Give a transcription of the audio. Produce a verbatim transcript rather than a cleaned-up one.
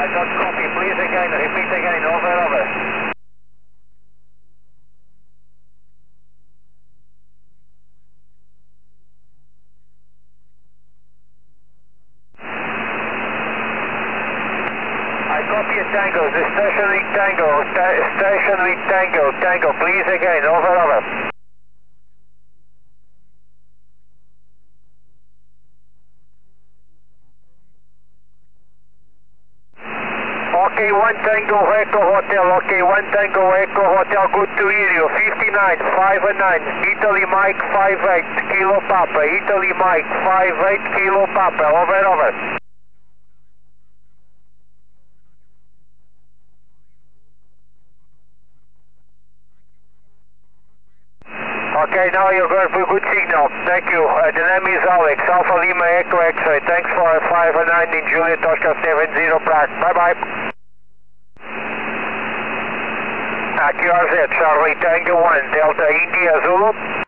I don't copy. Please again, repeat again. Over, over. I copy a Tango. The station with Tango. Ta station with Tango. Tango. Please again. Over, over. Okay, one Tango Echo Hotel. Okay, one Tango Echo Hotel. Good to hear you. fifty-nine, five nine. Italy Mike five eight. Kilo Papa. Italy Mike five eight. Kilo Papa. Over, over. Okay, now you're going for good signal. Thank you. Uh, the name is Alex. Alpha Lima Echo X-ray. Thanks for five nine in Juliet Oscar seven zero Prague. Bye-bye. Q R Z, Charlie Tango one, Delta India Zulu.